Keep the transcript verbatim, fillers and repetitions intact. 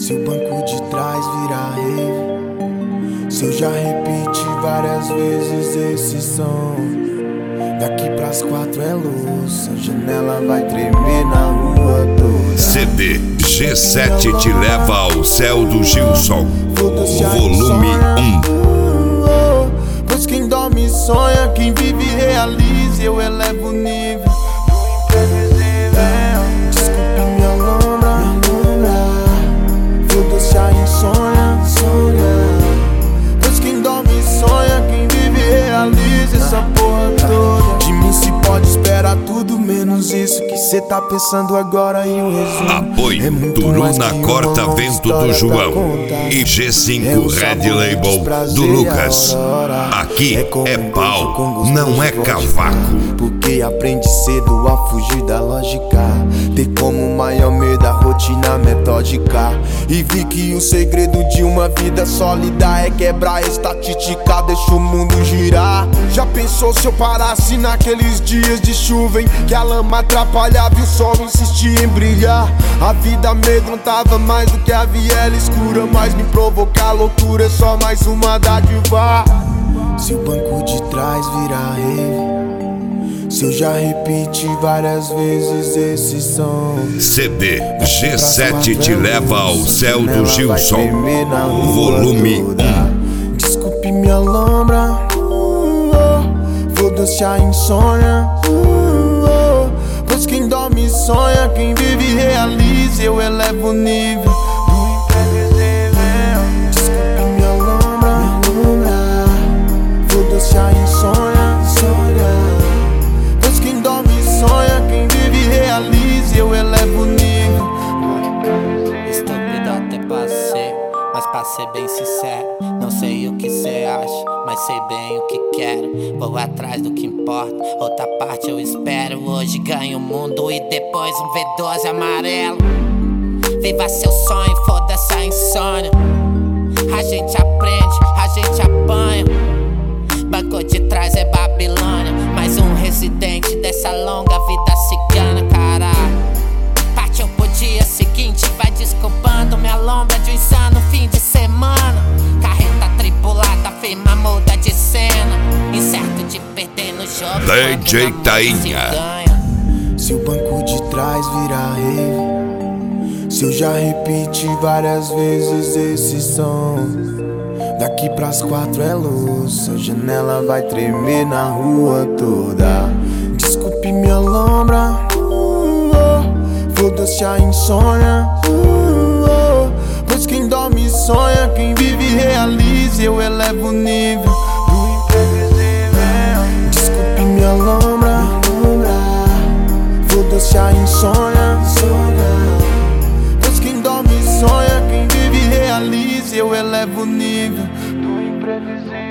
Se o banco de trás virar rave, se eu já repeti várias vezes esse som, daqui pras quatro é luz, a janela vai tremer na rua toda. C D G sete te leva ao céu do Gilson, volume um. Pois quem dorme sonha, quem vive realiza, eu elevo o nível do imprevisível. Desculpe minha lombra, foda-se a insônia, pois quem dorme sonha, quem vive realiza essa porra toda. De mim se pode esperar tudo menos isso que cê tá pensando agora em um resumo. Apoio é muito Turu mais na que Corta uma Vento história do João pra contar. e G cinco É o Red sabor Label de desprazer do Lucas. a hora. Aqui é como um pau, beijo com gosto não de é vodka. cavaco. Porque aprende cedo a fugir da lógica, ter como maior medo a rotina metódica. E vi que o segredo de uma vida sólida é quebrar a estatística, deixa o mundo girar. Já pensou se eu parasse naqueles dias de chuva em que a lama atrapalhava e o sol insistia em brilhar? A vida amedrontava mais do que a viela escura, mas me provocar loucura é só mais uma dádiva. Se o banco de trás virar rave, se eu já repeti várias vezes esse som, C D G sete te leva ao céu do Gilson, volume um. Desculpe minha lombra, foda-se a insônia, pois quem dorme sonha, quem vive realiza, eu elevo o nível do imprevisível. Desculpe minha lombra, foda-se a insônia, pois quem dorme sonha, quem vive realiza, eu elevo o nível. Estúpido até passei, mas pra ser bem sincero, não sei o que cê acha, mas sei bem o que quero. Vou atrás do que importa, outra parte eu espero. Hoje ganho o mundo e depois um V doze amarelo. Viva seu sonho, foda-se a insônia. A gente aprende, a gente apanha. Banco de trás é Babilônia, mais um residente dessa longa vida cigana, caralho. Partiu pro dia seguinte, vai desculpando minha lombra de um insano fim de semana. Carreta tripulada, firma muda de cena, incerto de perder no jogo. D J Tainha. Se o banco de trás virar rave, se eu já repeti várias vezes esse som, daqui pras quatro é luz, a janela vai tremer na rua toda. Desculpe minha lombra, foda-se a insônia, pois quem dorme sonha, quem vive realiza, eu elevo o nível do imprevisível. Desculpe minha lombra, foda-se a insônia, pois quem dorme sonha, quem vive realiza, eu elevo o nível do imprevisível.